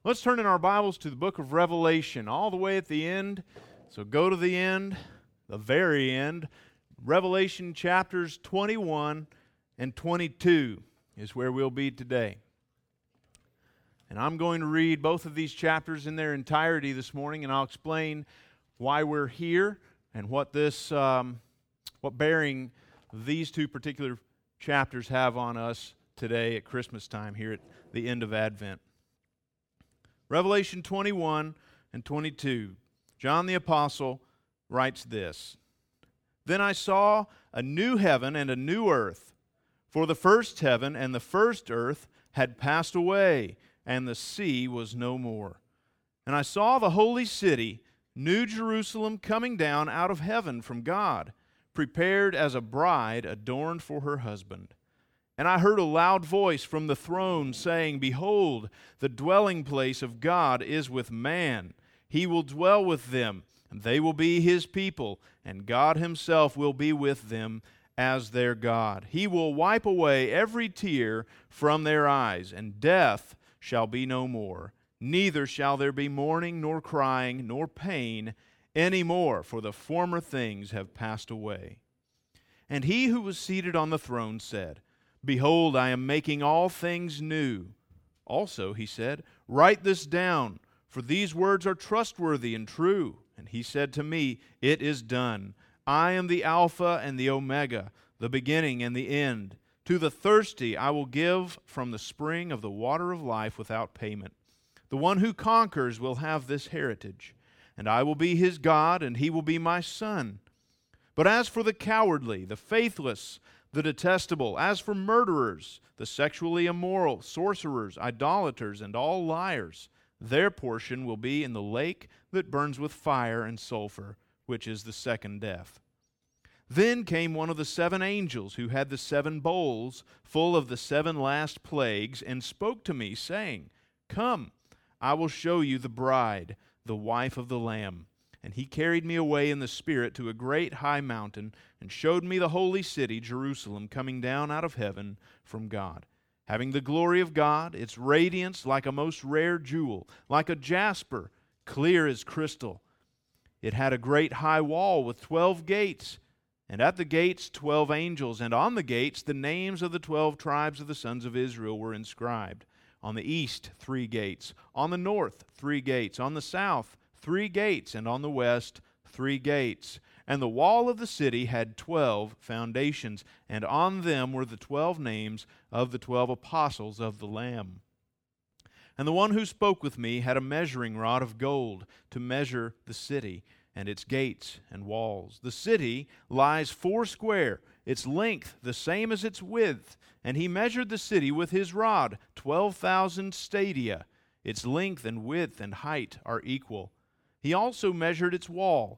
Let's turn in our Bibles to the book of Revelation, all the way at the end. So go to the end, the very end. Revelation chapters 21 and 22 is where we'll be today. And I'm going to read both of these chapters in their entirety this morning, and I'll explain why we're here and what bearing these two particular chapters have on us today at Christmas time here at the end of Advent. Revelation 21 and 22. John the Apostle writes this: Then I saw a new heaven and a new earth, for the first heaven and the first earth had passed away, and the sea was no more. And I saw the holy city, New Jerusalem, coming down out of heaven from God, prepared as a bride adorned for her husband. And I heard a loud voice from the throne saying, Behold, the dwelling place of God is with man. He will dwell with them, and they will be His people, and God Himself will be with them as their God. He will wipe away every tear from their eyes, and death shall be no more. Neither shall there be mourning, nor crying, nor pain any more, for the former things have passed away. And He who was seated on the throne said, Behold, I am making all things new. Also, He said, Write this down, for these words are trustworthy and true. And He said to me, It is done. I am the Alpha and the Omega, the beginning and the end. To the thirsty I will give from the spring of the water of life without payment. The one who conquers will have this heritage, and I will be his God, and he will be my son. But as for the cowardly, the faithless, the detestable, as for murderers, the sexually immoral, sorcerers, idolaters, and all liars, their portion will be in the lake that burns with fire and sulfur, which is the second death. Then came one of the seven angels who had the seven bowls full of the seven last plagues, and spoke to me, saying, Come, I will show you the bride, the wife of the Lamb. And he carried me away in the Spirit to a great high mountain, and showed me the holy city, Jerusalem, coming down out of heaven from God, having the glory of God, its radiance like a most rare jewel, like a jasper, clear as crystal. It had a great high wall with 12 gates, and at the gates 12 angels, and on the gates the names of the 12 tribes of the sons of Israel were inscribed. On the east 3 gates, on the north 3 gates, on the south 3 gates, and on the west 3 gates. And the wall of the city had 12 foundations, and on them were the 12 names of the 12 apostles of the Lamb. And the one who spoke with me had a measuring rod of gold to measure the city, and its gates and walls. The city lies 4 square, its length the same as its width. And he measured the city with his rod, 12,000 stadia. Its length and width and height are equal. He also measured its wall,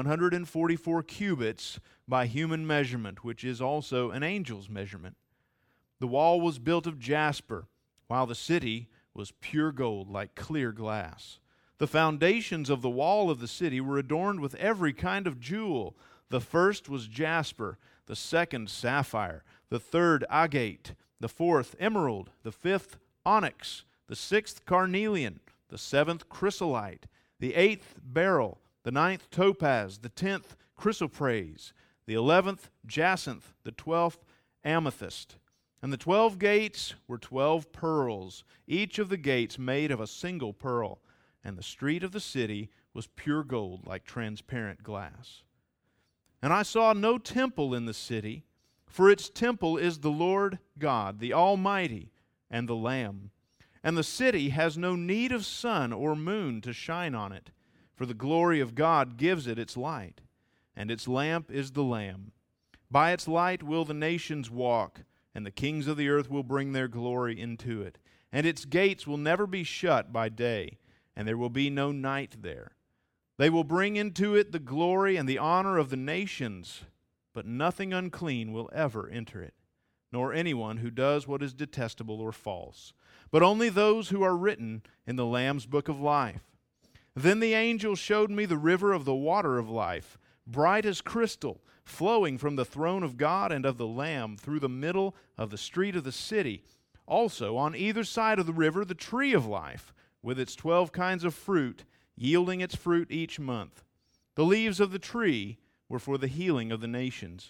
144 cubits by human measurement, which is also an angel's measurement. The wall was built of jasper, while the city was pure gold, like clear glass. The foundations of the wall of the city were adorned with every kind of jewel. The first was jasper, the second sapphire, the third agate, the fourth emerald, the fifth onyx, the sixth carnelian, the seventh chrysolite, the 8th beryl, the 9th topaz, the 10th chrysoprase, the 11th jacinth, the 12th amethyst. And the 12 gates were 12 pearls, each of the gates made of a single pearl. And the street of the city was pure gold, like transparent glass. And I saw no temple in the city, for its temple is the Lord God, the Almighty, and the Lamb. And the city has no need of sun or moon to shine on it, for the glory of God gives it its light, and its lamp is the Lamb. By its light will the nations walk, and the kings of the earth will bring their glory into it. And its gates will never be shut by day, and there will be no night there. They will bring into it the glory and the honor of the nations, but nothing unclean will ever enter it, nor anyone who does what is detestable or false, but only those who are written in the Lamb's book of life. Then the angel showed me the river of the water of life, bright as crystal, flowing from the throne of God and of the Lamb through the middle of the street of the city. Also on either side of the river the tree of life, with its 12 kinds of fruit, yielding its fruit each month. The leaves of the tree were for the healing of the nations.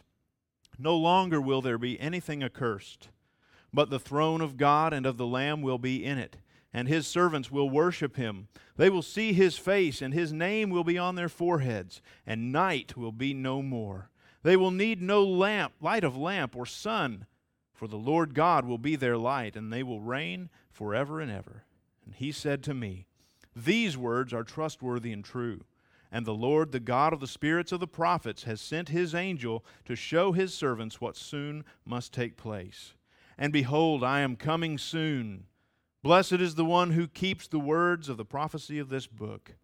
No longer will there be anything accursed, but the throne of God and of the Lamb will be in it, and His servants will worship Him. They will see His face, and His name will be on their foreheads, and night will be no more. They will need no light of lamp or sun, for the Lord God will be their light, and they will reign forever and ever. And He said to me, These words are trustworthy and true. And the Lord, the God of the spirits of the prophets, has sent His angel to show His servants what soon must take place. And behold, I am coming soon. Blessed is the one who keeps the words of the prophecy of this book.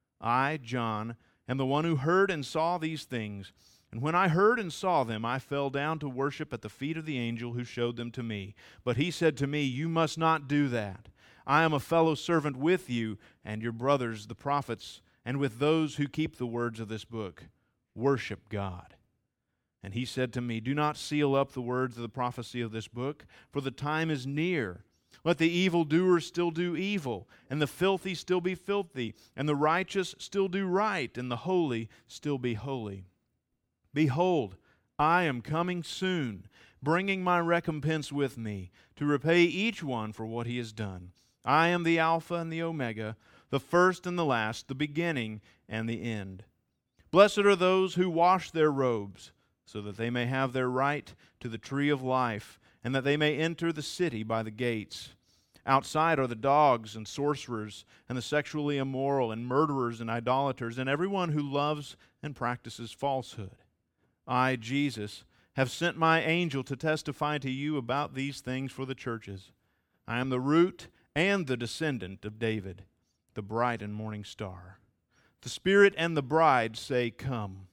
I, John, am the one who heard and saw these things. And when I heard and saw them, I fell down to worship at the feet of the angel who showed them to me. But he said to me, You must not do that. I am a fellow servant with you and your brothers, the prophets, and with those who keep the words of this book. Worship God. And he said to me, Do not seal up the words of the prophecy of this book, for the time is near. Let the evildoers still do evil, and the filthy still be filthy, and the righteous still do right, and the holy still be holy. Behold, I am coming soon, bringing my recompense with me, to repay each one for what he has done. I am the Alpha and the Omega, the first and the last, the beginning and the end. Blessed are those who wash their robes, so that they may have their right to the tree of life, and that they may enter the city by the gates. Outside are the dogs and sorcerers, and the sexually immoral, and murderers and idolaters, and everyone who loves and practices falsehood. I, Jesus, have sent my angel to testify to you about these things for the churches. I am the root and the descendant of David, the bright and morning star. The Spirit and the bride say, Come.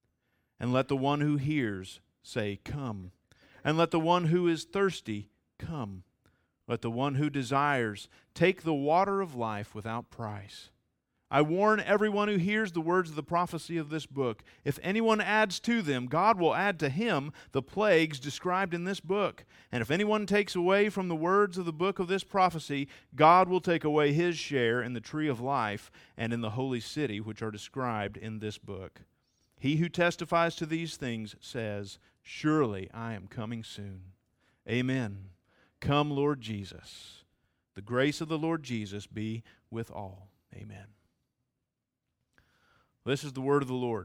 And let the one who hears say, Come. And let the one who is thirsty come. Let the one who desires take the water of life without price. I warn everyone who hears the words of the prophecy of this book. If anyone adds to them, God will add to him the plagues described in this book. And if anyone takes away from the words of the book of this prophecy, God will take away his share in the tree of life and in the holy city which are described in this book. He who testifies to these things says, Surely I am coming soon. Amen. Come, Lord Jesus. The grace of the Lord Jesus be with all. Amen. This is the word of the Lord.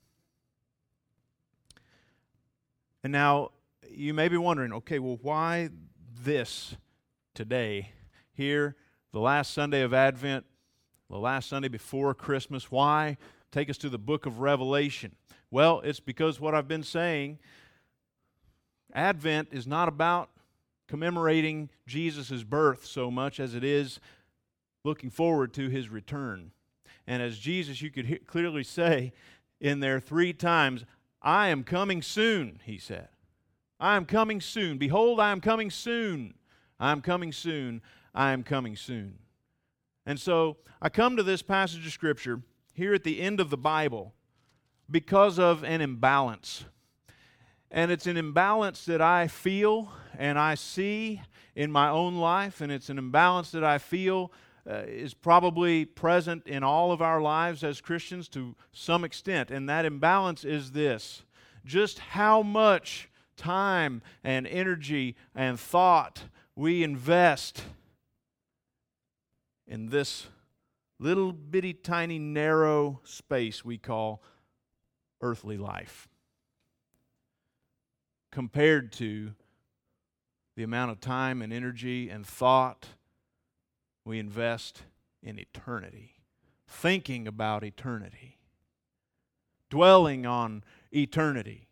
And now, you may be wondering, okay, well, why this today, here, the last Sunday of Advent, the last Sunday before Christmas? Why take us to the book of Revelation? Well, it's because what I've been saying, Advent is not about commemorating Jesus' birth so much as it is looking forward to His return. And as Jesus, you could clearly say in there 3 times, I am coming soon, He said. I am coming soon. Behold, I am coming soon. I am coming soon. I am coming soon. And so I come to this passage of Scripture here at the end of the Bible because of an imbalance. And it's an imbalance that I feel and I see in my own life, and it's an imbalance that I feel is probably present in all of our lives as Christians to some extent. And that imbalance is this: just how much time and energy and thought we invest in this little bitty tiny narrow space we call earthly life, compared to the amount of time and energy and thought we invest in eternity, thinking about eternity, dwelling on eternity.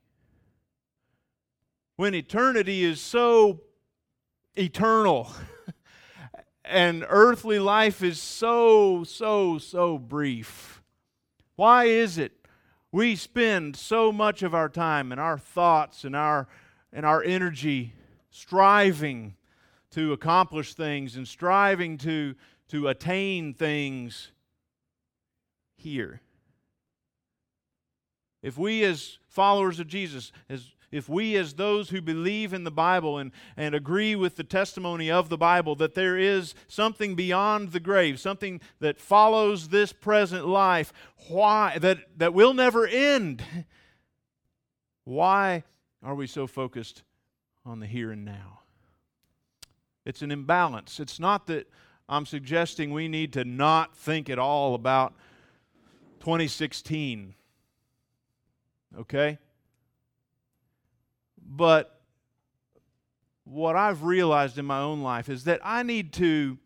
When eternity is so eternal and earthly life is so brief. Why is it we spend so much of our time and our thoughts and our energy striving to accomplish things and striving to attain things here? If we as followers of Jesus, if if we as those who believe in the Bible and agree with the testimony of the Bible that there is something beyond the grave, something that follows this present life, why that will never end, why are we so focused on the here and now? It's an imbalance. It's not that I'm suggesting we need to not think at all about 2016. Okay? But what I've realized in my own life is that I need to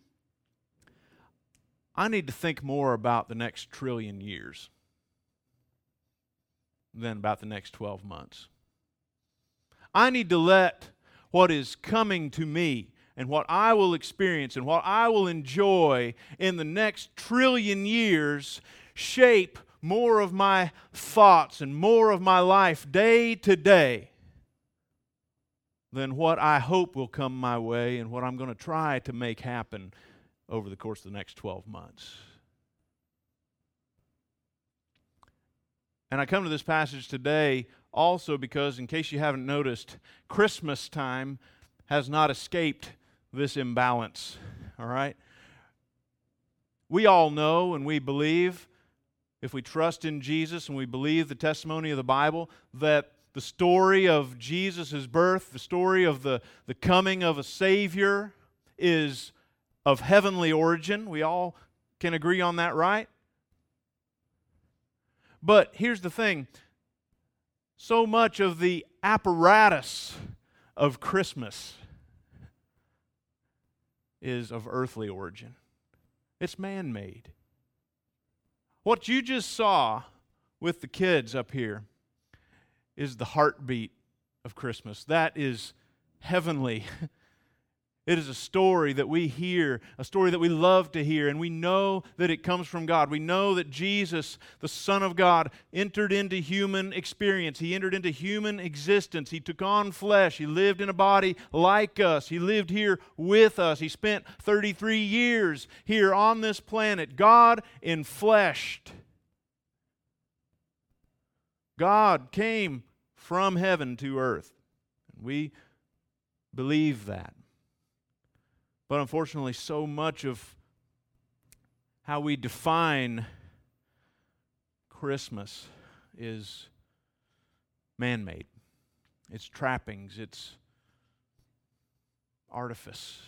think more about the next trillion years than about the next 12 months. I need to let what is coming to me and what I will experience and what I will enjoy in the next trillion years shape more of my thoughts and more of my life day to day than what I hope will come my way and what I'm going to try to make happen over the course of the next 12 months. And I come to this passage today also because, in case you haven't noticed, Christmas time has not escaped this imbalance, all right? We all know and we believe, if we trust in Jesus and we believe the testimony of the Bible, that the story of Jesus' birth, the story of the coming of a Savior is of heavenly origin. We all can agree on that, right? But here's the thing. So much of the apparatus of Christmas is of earthly origin. It's man-made. What you just saw with the kids up here is the heartbeat of Christmas. That is heavenly. It is a story that we hear, a story that we love to hear, and we know that it comes from God. We know that Jesus, the Son of God, entered into human experience. He entered into human existence. He took on flesh. He lived in a body like us. He lived here with us. He spent 33 years here on this planet. God enfleshed. God came from heaven to earth. We believe that. But unfortunately, so much of how we define Christmas is man-made. It's trappings, it's artifice.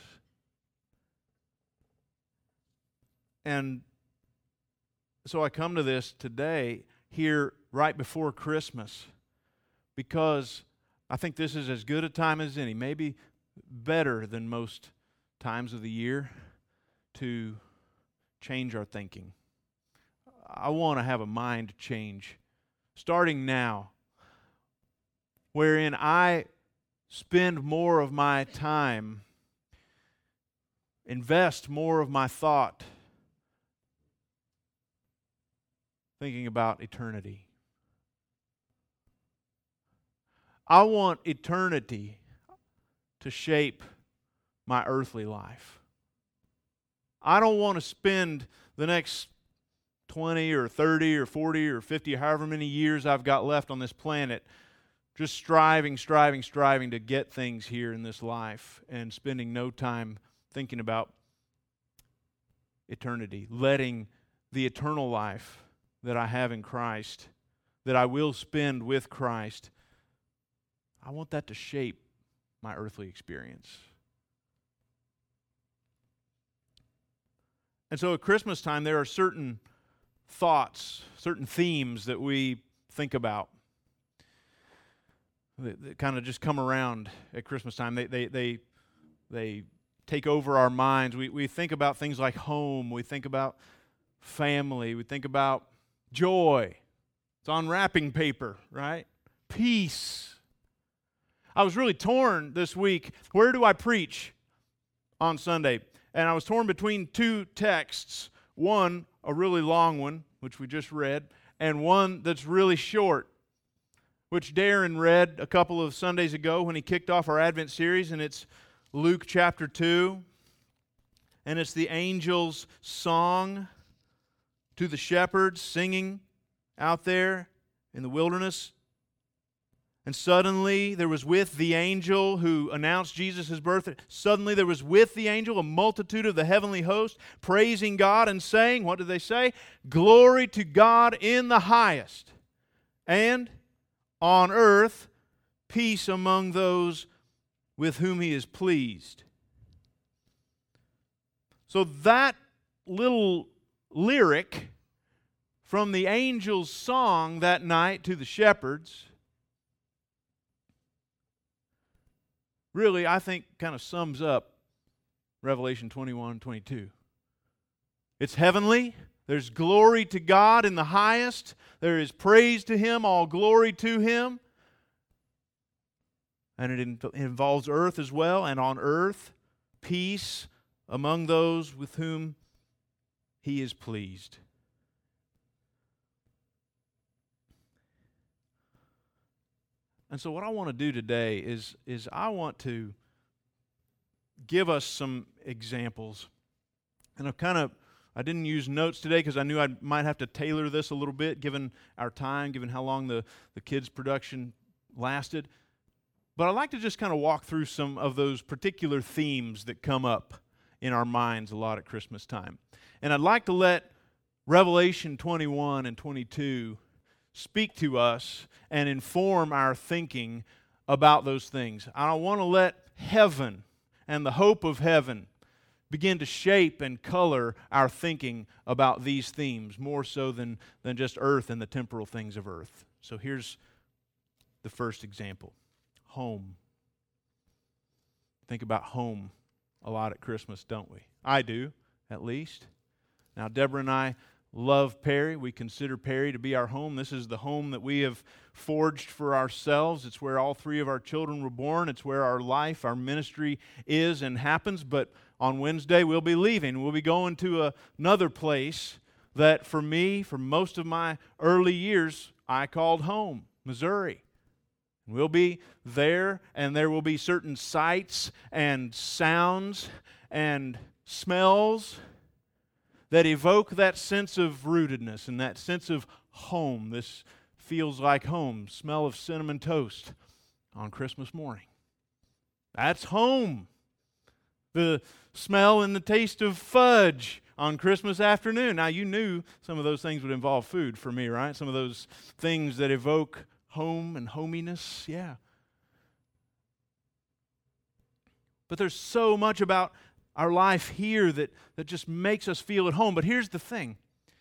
And so I come to this today, here right before Christmas, because I think this is as good a time as any, maybe better than most times of the year, to change our thinking. I want to have a mind change starting now, wherein I spend more of my time, invest more of my thought thinking about eternity. I want eternity to shape my earthly life. I don't want to spend the next 20 or 30 or 40 or 50, however many years I've got left on this planet, just striving to get things here in this life and spending no time thinking about eternity, letting the eternal life that I have in Christ, that I will spend with Christ, I want that to shape my earthly experience. And so at Christmas time, there are certain thoughts, certain themes that we think about that kind of just come around at Christmas time. They take over our minds. We think about things like home. We think about family. We think about joy. It's on wrapping paper, right? Peace. I was really torn this week. Where do I preach on Sunday? And I was torn between two texts. One, a really long one, which we just read, and one that's really short, which Darren read a couple of Sundays ago when he kicked off our Advent series, and it's Luke chapter 2, and it's the angel's song to the shepherds singing out there in the wilderness. And suddenly there was with the angel who announced Jesus' birth, suddenly there was with the angel a multitude of the heavenly host, praising God and saying, what did they say? Glory to God in the highest, and on earth peace among those with whom He is pleased. So that little lyric from the angel's song that night to the shepherds really, I think, kind of sums up Revelation 21, 22. It's heavenly. There's glory to God in the highest. There is praise to Him, all glory to Him. And it involves earth as well. And on earth, peace among those with whom He is pleased. And so what I want to do today is I want to give us some examples. And I didn't use notes today because I knew I might have to tailor this a little bit given our time, given how long the kids' production lasted. But I'd like to just kind of walk through some of those particular themes that come up in our minds a lot at Christmas time. And I'd like to let Revelation 21 and 22 speak to us and inform our thinking about those things. I want to let heaven and the hope of heaven begin to shape and color our thinking about these themes more so than just earth and the temporal things of earth. So here's the first example. Home. Think about home a lot at Christmas, don't we? I do, at least. Now, Deborah and I love Perry. We consider Perry to be our home. This is the home that we have forged for ourselves. It's where all three of our children were born. It's where our life, our ministry is and happens. But on Wednesday, we'll be leaving. We'll be going to another place that for me, for most of my early years, I called home, Missouri. We'll be there, and there will be certain sights and sounds and smells that evoke that sense of rootedness and that sense of home. This feels like home. Smell of cinnamon toast on Christmas morning. That's home. The smell and the taste of fudge on Christmas afternoon. Now, you knew some of those things would involve food for me, right? Some of those things that evoke home and hominess, yeah. But there's so much about our life here that just makes us feel at home. But here's the thing.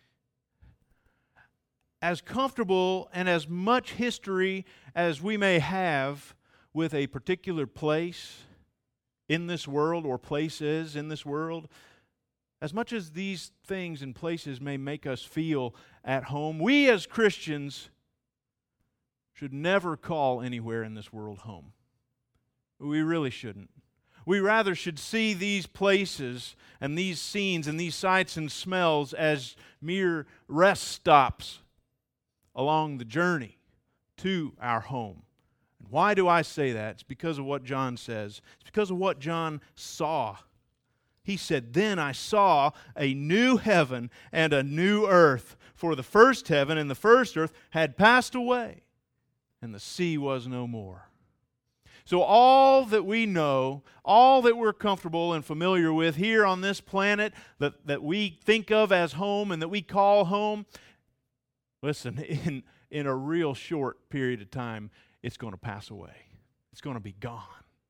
As comfortable and as much history as we may have with a particular place in this world or places in this world, as much as these things and places may make us feel at home, we as Christians should never call anywhere in this world home. We really shouldn't. We rather should see these places and these scenes and these sights and smells as mere rest stops along the journey to our home. And why do I say that? It's because of what John says. It's because of what John saw. He said, "Then I saw a new heaven and a new earth, for the first heaven and the first earth had passed away, and the sea was no more." So all that we know, all that we're comfortable and familiar with here on this planet that we think of as home and that we call home, listen, in a real short period of time, it's going to pass away. It's going to be gone.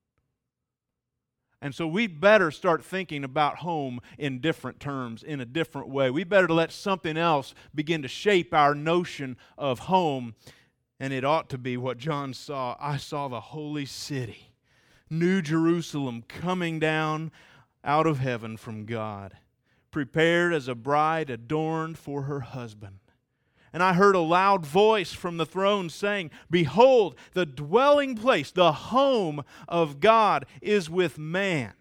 And so we better start thinking about home in different terms, in a different way. We better let something else begin to shape our notion of home. And it ought to be what John saw. I saw the holy city, New Jerusalem, coming down out of heaven from God, prepared as a bride adorned for her husband. And I heard a loud voice from the throne saying, "Behold, the dwelling place, the home of God is with man."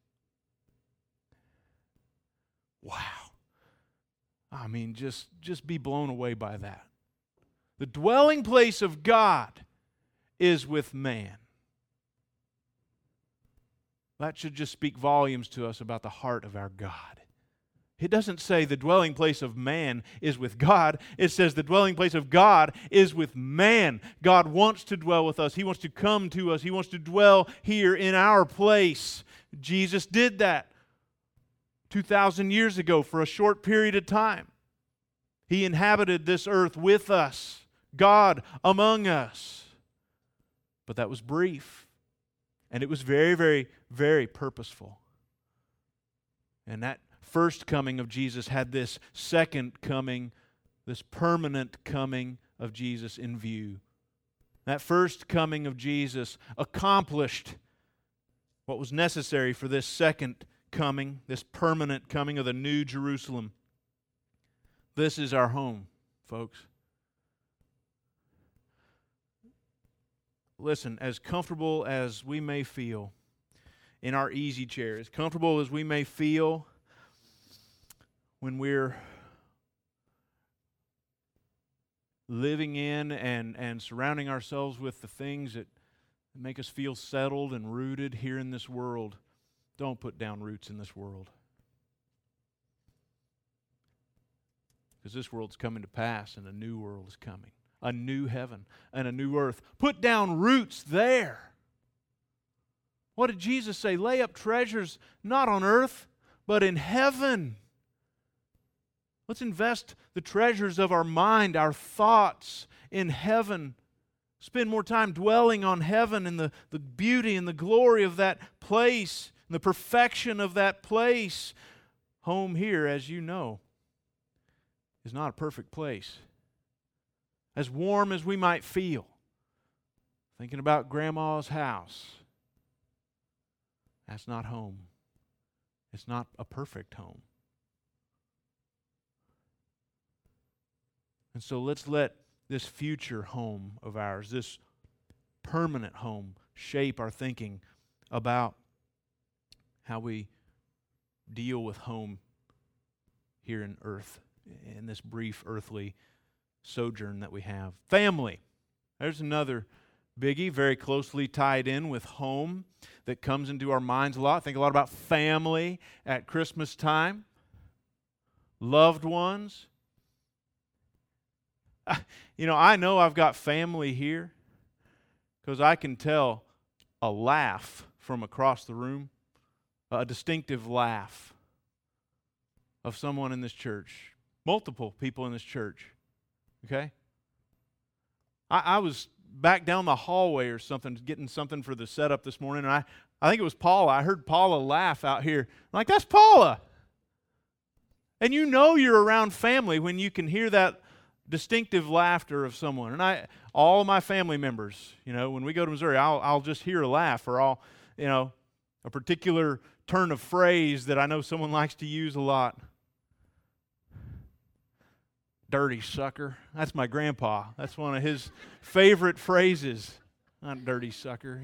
Wow. I mean, just be blown away by that. The dwelling place of God is with man. That should just speak volumes to us about the heart of our God. It doesn't say the dwelling place of man is with God. It says the dwelling place of God is with man. God wants to dwell with us. He wants to come to us. He wants to dwell here in our place. Jesus did that 2,000 years ago for a short period of time. He inhabited this earth with us, God among us. But that was brief. And it was very, very, very purposeful. And that first coming of Jesus had this second coming, this permanent coming of Jesus in view. That first coming of Jesus accomplished what was necessary for this second coming, this permanent coming of the New Jerusalem. This is our home, folks. Listen, as comfortable as we may feel in our easy chair, as comfortable as we may feel when we're living in and surrounding ourselves with the things that make us feel settled and rooted here in this world, don't put down roots in this world. Because this world's coming to pass and a new world is coming. A new heaven and a new earth. Put down roots there. What did Jesus say? Lay up treasures not on earth, but in heaven. Let's invest the treasures of our mind, our thoughts in heaven. Spend more time dwelling on heaven and the beauty and the glory of that place, and the perfection of that place. Home here, as you know, is not a perfect place. As warm as we might feel, thinking about Grandma's house, that's not home. It's not a perfect home. And so let's let this future home of ours, this permanent home, shape our thinking about how we deal with home here in earth, in this brief earthly sojourn that we have. Family. There's another biggie, very closely tied in with home, that comes into our minds a lot. I think a lot about family at Christmas time. Loved ones. I know I've got family here because I can tell a laugh from across the room, a distinctive laugh of someone in this church, multiple people in this church. Okay? I was back down the hallway or something, getting something for the setup this morning, and I think it was Paula. I heard Paula laugh out here. I'm like, that's Paula. And you know you're around family when you can hear that distinctive laughter of someone. And all of my family members, when we go to Missouri, I'll just hear a laugh, or I'll, a particular turn of phrase that I know someone likes to use a lot. Dirty sucker. That's my grandpa. That's one of his favorite phrases. Not dirty sucker.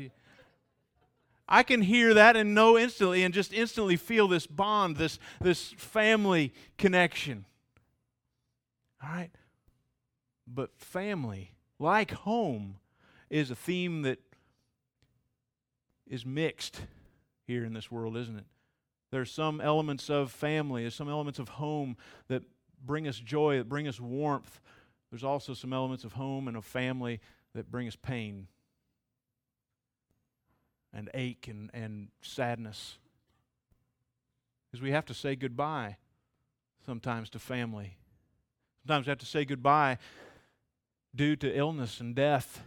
I can hear that and know instantly, and just instantly feel this bond, this family connection. All right? But family, like home, is a theme that is mixed here in this world, isn't it? There's some elements of family, there's some elements of home that bring us joy, that bring us warmth. There's also some elements of home and of family that bring us pain and ache and sadness. Because we have to say goodbye sometimes to family. Sometimes we have to say goodbye due to illness and death.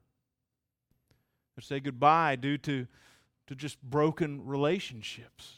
We say goodbye due to just broken relationships.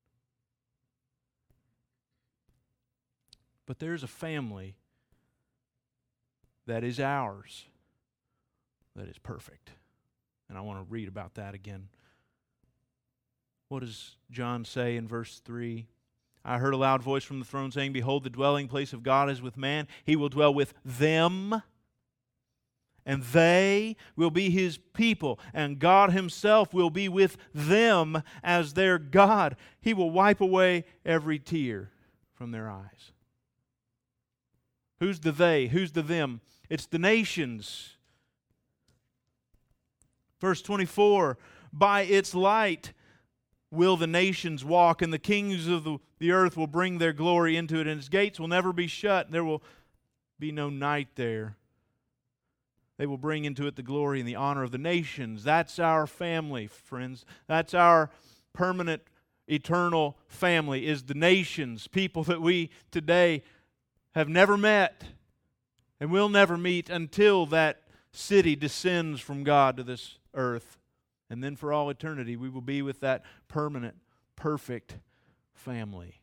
But there's a family that is ours that is perfect. And I want to read about that again. What does John say in verse 3? I heard a loud voice from the throne saying, behold, the dwelling place of God is with man. He will dwell with them, and they will be His people, and God Himself will be with them as their God. He will wipe away every tear from their eyes. Who's the they? Who's the them? It's the nations. Verse 24, by its light will the nations walk, and the kings of the earth will bring their glory into it, and its gates will never be shut. There will be no night there. They will bring into it the glory and the honor of the nations. That's our family, friends. That's our permanent, eternal family, is the nations, people that we today have never met and will never meet until that city descends from God to this earth. And then for all eternity, we will be with that permanent, perfect family.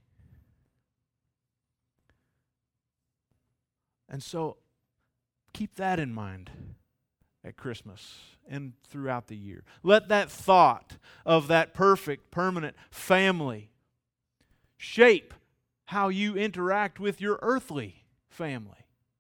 And so, keep that in mind at Christmas and throughout the year. Let that thought of that perfect, permanent family shape how you interact with your earthly family.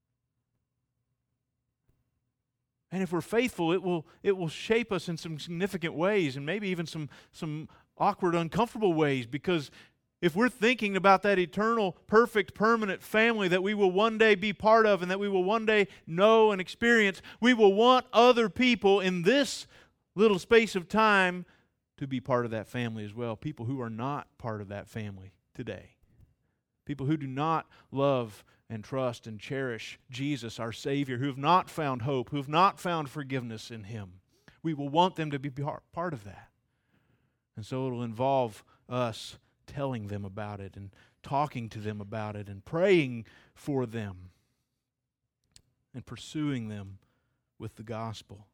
And if we're faithful, it will shape us in some significant ways, and maybe even some awkward, uncomfortable ways, because if we're thinking about that eternal, perfect, permanent family that we will one day be part of and that we will one day know and experience, we will want other people in this little space of time to be part of that family as well. People who are not part of that family today. People who do not love and trust and cherish Jesus, our Savior, who have not found hope, who have not found forgiveness in Him. We will want them to be part of that. And so it will involve us telling them about it and talking to them about it and praying for them and pursuing them with the gospel.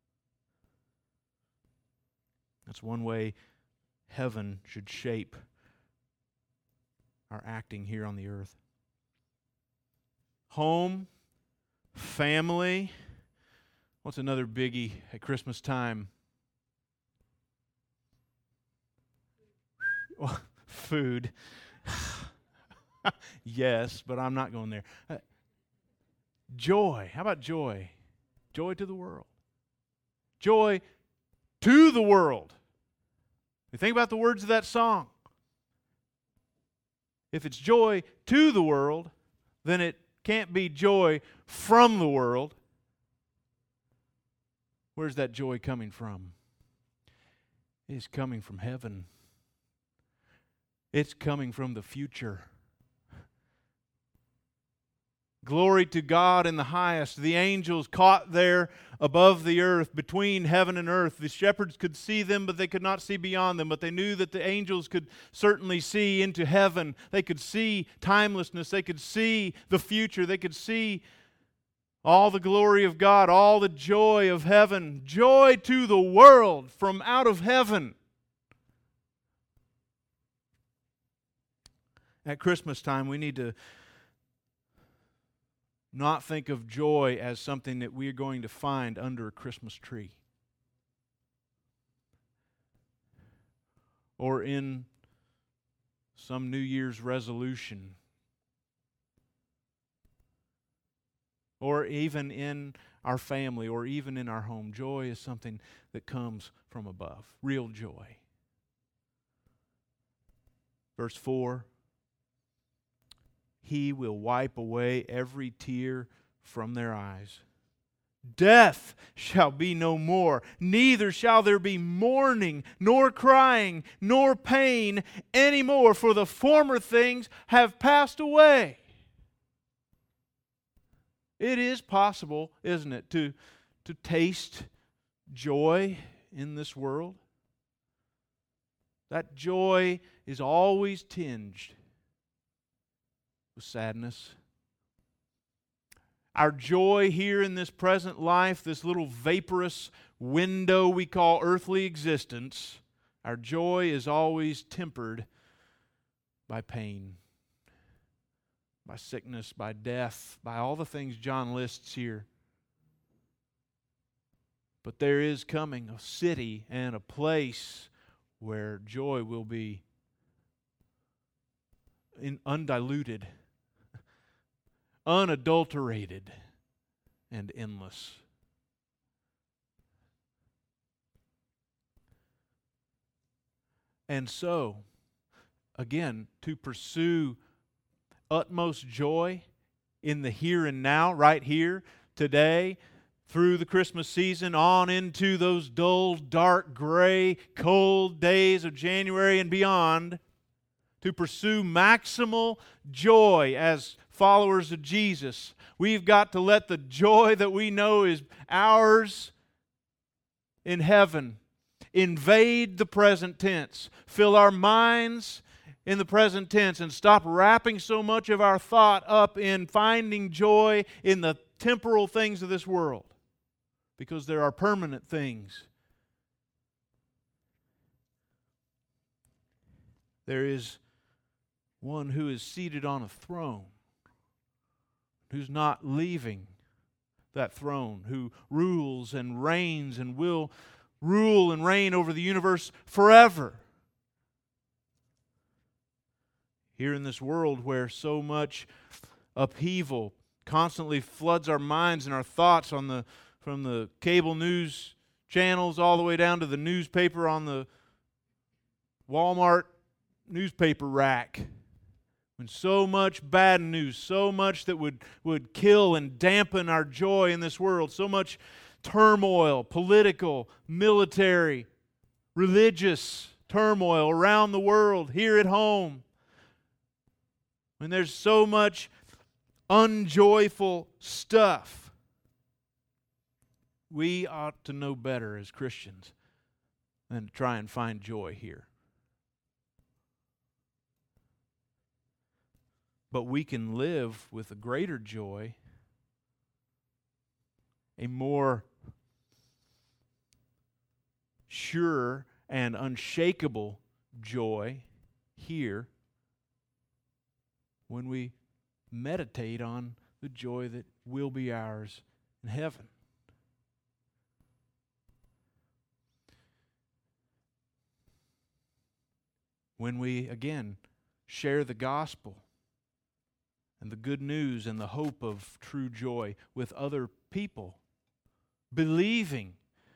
That's one way heaven should shape our acting here on the earth. Home, family. What's another biggie at Christmas time? Well, food. Yes, but I'm not going there. Joy. How about joy? Joy to the world. Joy to the world. You think about the words of that song. If it's joy to the world, then it can't be joy from the world. Where's that joy coming from? It's coming from heaven. It's coming from the future. Glory to God in the highest. The angels caught there above the earth, between heaven and earth. The shepherds could see them, but they could not see beyond them. But they knew that the angels could certainly see into heaven. They could see timelessness. They could see the future. They could see all the glory of God, all the joy of heaven. Joy to the world from out of heaven. At Christmas time, we need to not think of joy as something that we are going to find under a Christmas tree or in some New Year's resolution or even in our family or even in our home. Joy is something that comes from above, real joy. Verse 4. He will wipe away every tear from their eyes. Death shall be no more, neither shall there be mourning, nor crying, nor pain any more, for the former things have passed away. It is possible, isn't it, to taste joy in this world? That joy is always tinged with sadness. Our joy here in this present life, this little vaporous window we call earthly existence, our joy is always tempered by pain, by sickness, by death, by all the things John lists here. But there is coming a city and a place where joy will be undiluted, unadulterated, and endless. And so, again, to pursue utmost joy in the here and now, right here, today, through the Christmas season on into those dull, dark, gray, cold days of January and beyond, to pursue maximal joy as followers of Jesus, we've got to let the joy that we know is ours in heaven invade the present tense, fill our minds in the present tense, and stop wrapping so much of our thought up in finding joy in the temporal things of this world, because there are permanent things. There is one who is seated on a throne, who's not leaving that throne, who rules and reigns and will rule and reign over the universe forever. Here in this world where so much upheaval constantly floods our minds and our thoughts from the cable news channels all the way down to the newspaper on the Walmart newspaper rack. When so much bad news, so much that would kill and dampen our joy in this world, so much turmoil, political, military, religious turmoil around the world, here at home. When there's so much unjoyful stuff, we ought to know better as Christians than to try and find joy here. But we can live with a greater joy, a more sure and unshakable joy here when we meditate on the joy that will be ours in heaven. When we, again, share the gospel and the good news and the hope of true joy with other people, believing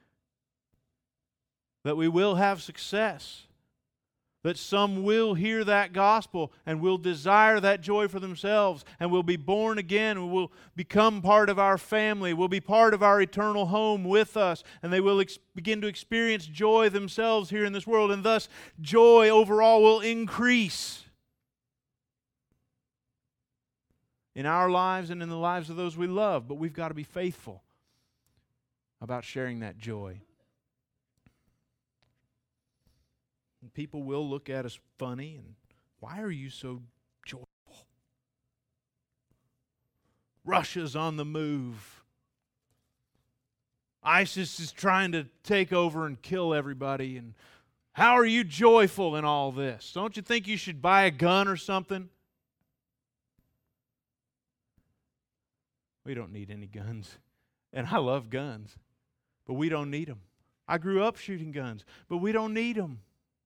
that we will have success, that some will hear that gospel and will desire that joy for themselves and will be born again and will become part of our family, will be part of our eternal home with us, and they will begin to experience joy themselves here in this world, and thus joy overall will increase in our lives and in the lives of those we love. But we've got to be faithful about sharing that joy. And people will look at us funny and, why are you so joyful? Russia's on the move. ISIS is trying to take over and kill everybody. And how are you joyful in all this? Don't you think you should buy a gun or something? We don't need any guns. And I love guns, but we don't need them. I grew up shooting guns, but we don't need them.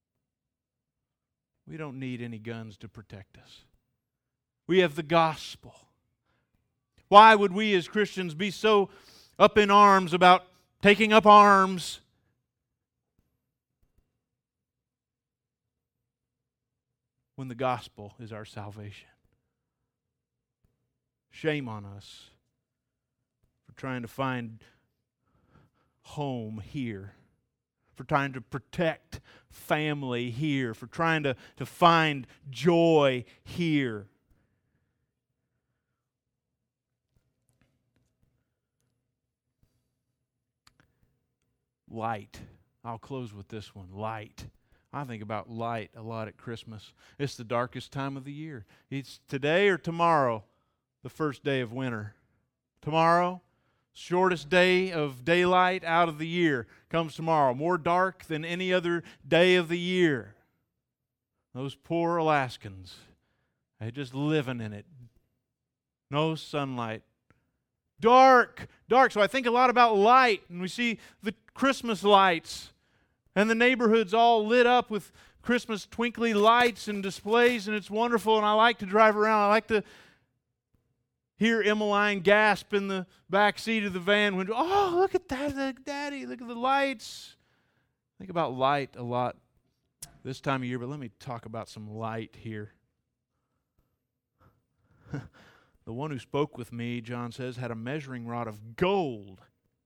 We don't need any guns to protect us. We have the gospel. Why would we as Christians be so up in arms about taking up arms? When the gospel is our salvation. Shame on us for trying to find home here, for trying to protect family here, for trying to find joy here. Light. I'll close with this one. Light. I think about light a lot at Christmas. It's the darkest time of the year. It's today or tomorrow, the first day of winter. Tomorrow, shortest day of daylight out of the year comes tomorrow. More dark than any other day of the year. Those poor Alaskans, they're just living in it. No sunlight. Dark, dark. So I think a lot about light, and we see the Christmas lights and the neighborhood's all lit up with Christmas twinkly lights and displays, and it's wonderful, and I like to drive around. I like to hear Emmeline gasp in the back seat of the van when, oh, look at that, Daddy, look at the lights. Think about light a lot this time of year, but let me talk about some light here. The one who spoke with me, John says, had a measuring rod of gold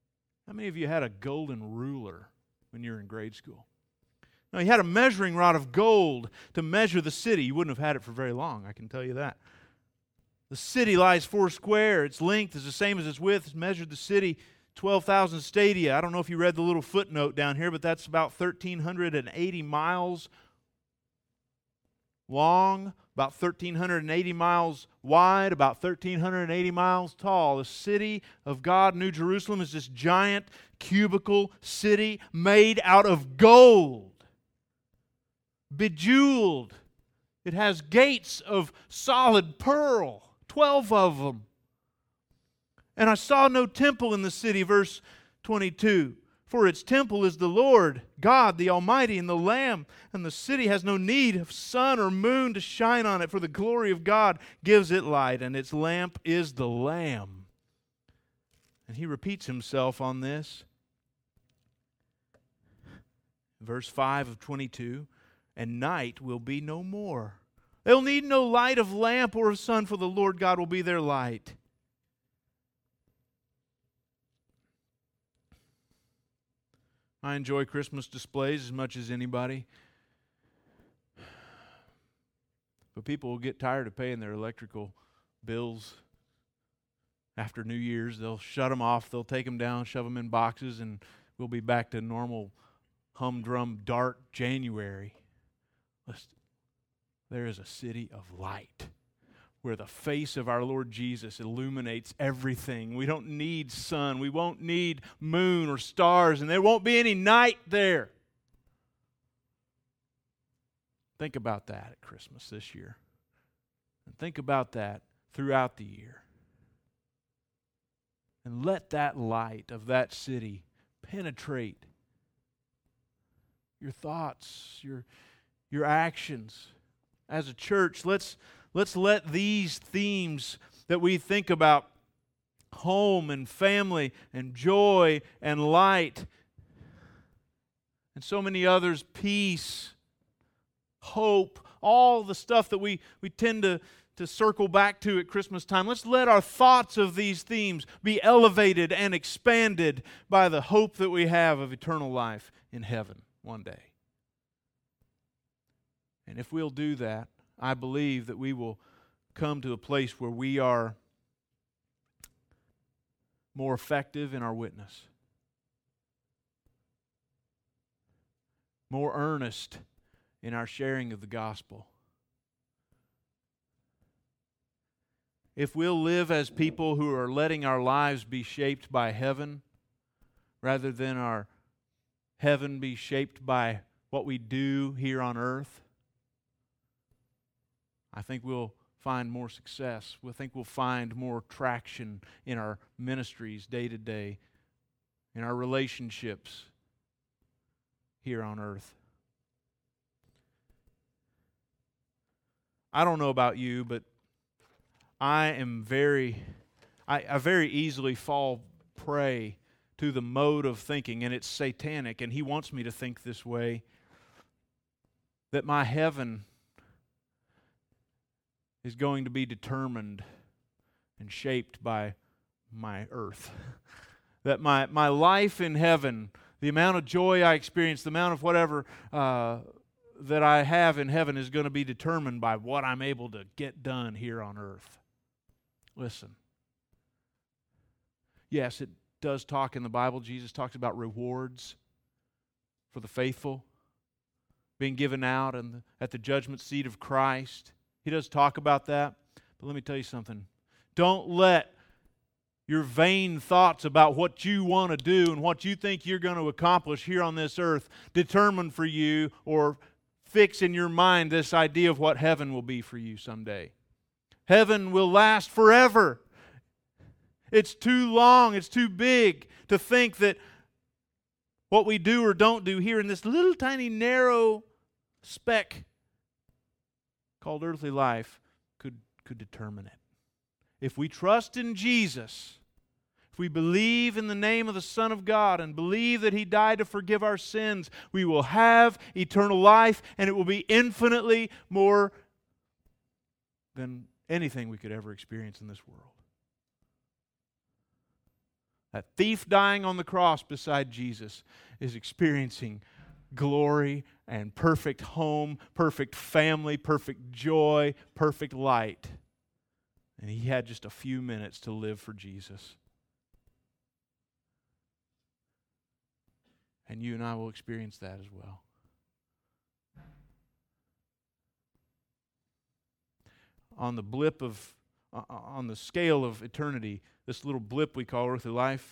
How many of you had a golden ruler when you were in grade school? No, you had a measuring rod of gold to measure the city. You wouldn't have had it for very long, I can tell you that. The city lies 4 square. Its length is the same as its width. It's measured the city 12,000 stadia. I don't know if you read the little footnote down here, but that's about 1,380 miles long, about 1,380 miles wide, about 1,380 miles tall. The city of God, New Jerusalem, is this giant cubical city made out of gold, bejeweled. It has gates of solid pearl, 12 of them. And I saw no temple in the city, verse 22. For its temple is the Lord, God, the Almighty, and the Lamb. And the city has no need of sun or moon to shine on it, for the glory of God gives it light, and its lamp is the Lamb. And he repeats himself on this. Verse 5 of 22, and night will be no more. They'll need no light of lamp or of sun, for the Lord God will be their light. I enjoy Christmas displays as much as anybody. But people will get tired of paying their electrical bills after New Year's. They'll shut them off, they'll take them down, shove them in boxes, and we'll be back to normal humdrum dark January. There is a city of light where the face of our Lord Jesus illuminates everything. We don't need sun. We won't need moon or stars, and there won't be any night there. Think about that at Christmas this year. And think about that throughout the year. And let that light of that city penetrate your thoughts, your actions. As a church, let's let these themes that we think about, home and family and joy and light, and so many others, peace, hope, all the stuff that we tend to circle back to at Christmas time. Let's let our thoughts of these themes be elevated and expanded by the hope that we have of eternal life in heaven one day. And if we'll do that, I believe that we will come to a place where we are more effective in our witness, more earnest in our sharing of the gospel. If we'll live as people who are letting our lives be shaped by heaven rather than our heaven be shaped by what we do here on earth, I think we'll find more success. I think we'll find more traction in our ministries day to day, in our relationships here on earth. I don't know about you, but I very easily fall prey to the mode of thinking, and it's satanic, and he wants me to think this way, that my heaven is going to be determined and shaped by my earth. That my life in heaven, the amount of joy I experience, the amount of whatever that I have in heaven is going to be determined by what I'm able to get done here on earth. Listen. Yes, it does talk in the Bible. Jesus talks about rewards for the faithful being given out at the judgment seat of Christ. He does talk about that. But let me tell you something. Don't let your vain thoughts about what you want to do and what you think you're going to accomplish here on this earth determine for you or fix in your mind this idea of what heaven will be for you someday. Heaven will last forever. It's too long, it's too big to think that what we do or don't do here in this little tiny narrow speck called earthly life could determine it. If we trust in Jesus, if we believe in the name of the Son of God and believe that He died to forgive our sins, we will have eternal life, and it will be infinitely more than anything we could ever experience in this world. That thief dying on the cross beside Jesus is experiencing glory and perfect home, perfect family, perfect joy, perfect light. And he had just a few minutes to live for Jesus. And you and I will experience that as well. On the scale of eternity, this little blip we call earthly life,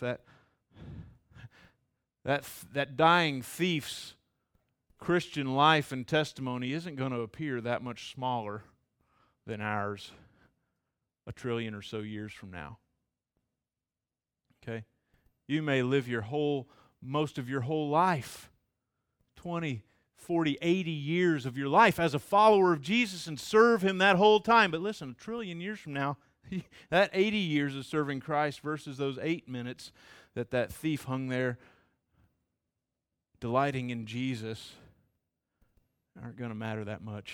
that dying thief's Christian life and testimony isn't going to appear that much smaller than ours a trillion or so years from now. Okay? You may live most of your whole life, 20, 40, 80 years of your life as a follower of Jesus and serve Him that whole time. But listen, a trillion years from now, that 80 years of serving Christ versus those 8 minutes that thief hung there delighting in Jesus aren't going to matter that much.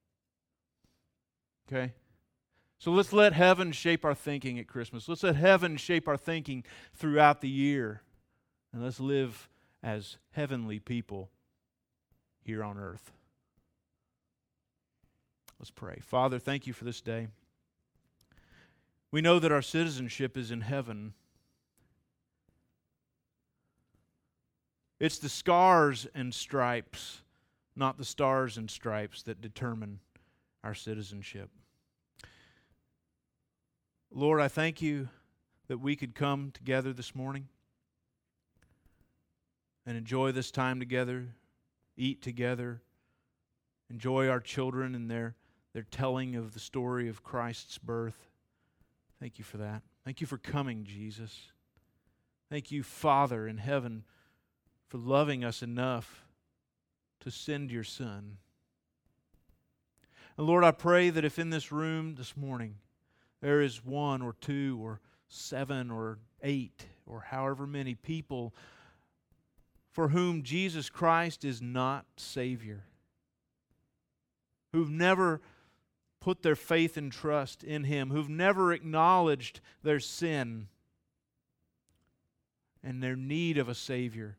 Okay? So let's let heaven shape our thinking at Christmas. Let's let heaven shape our thinking throughout the year. And let's live as heavenly people here on earth. Let's pray. Father, thank you for this day. We know that our citizenship is in heaven. It's the scars and stripes, not the stars and stripes, that determine our citizenship. Lord, I thank you that we could come together this morning and enjoy this time together, eat together, enjoy our children and their telling of the story of Christ's birth. Thank you for that. Thank you for coming, Jesus. Thank you, Father in heaven, for loving us enough to send your Son. And Lord, I pray that if in this room this morning there is 1 or 2 or 7 or 8 or however many people for whom Jesus Christ is not Savior, who've never put their faith and trust in Him, who've never acknowledged their sin and their need of a Savior,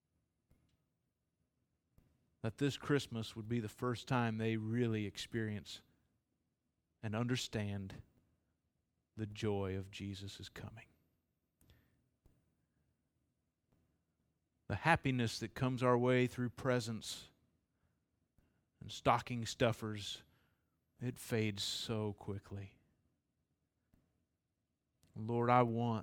that this Christmas would be the first time they really experience and understand the joy of Jesus' coming. The happiness that comes our way through presents and stocking stuffers, it fades so quickly. Lord, I want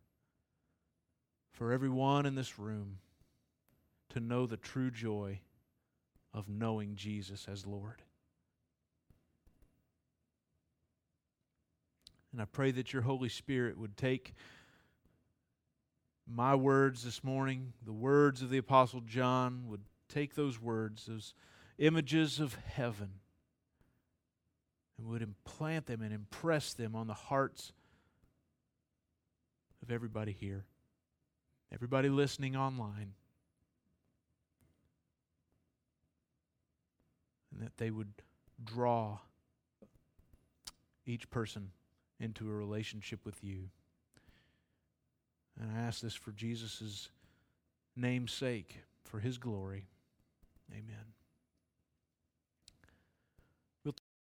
for everyone in this room to know the true joy of knowing Jesus as Lord. And I pray that your Holy Spirit would take my words this morning, the words of the Apostle John, would take those words, those images of heaven, and would implant them and impress them on the hearts of everybody here, everybody listening online, and that they would draw each person into a relationship with you. And I ask this for Jesus' name's sake, for His glory. Amen.